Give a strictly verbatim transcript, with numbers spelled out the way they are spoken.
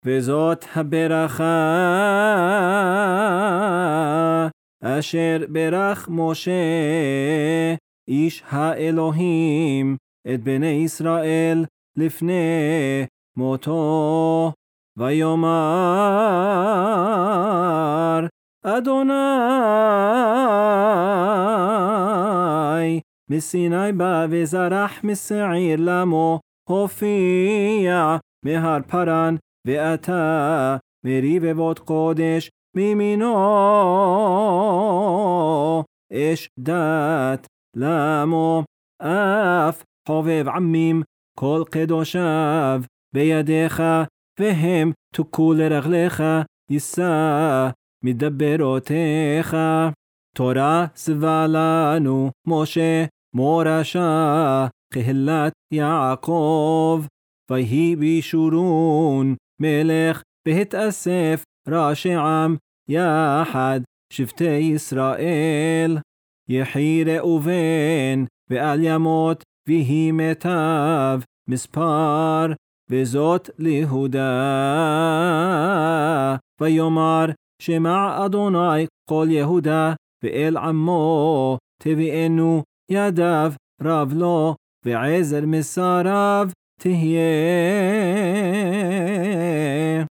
וזאת הברכה אשר ברך משה איש האלוהים את בני ישראל לפני מותו, ויאמר אדוני מסיני בא וזרח משעיר למו, הופיע מהר פרן ואתה מרבבות קודש מימינו, אש דת למו, אף חובב עמים כל קדושיו בידיך, והם תוקו לרגליך, יישא מדברותיך. תורה צווה לנו משה מורשה קהלת יעקב, ויהי בישורון מלך בהתאסף ראשי עם יחד שבטי ישראל, יחי ראובן ועל ימות ויהי מיטב מספר, וזאת ליהודה. ויאמר שמע אדוני כל יהודה, ואל עמו תביאנו, ידיו רב לו ועזר משריו תהיה.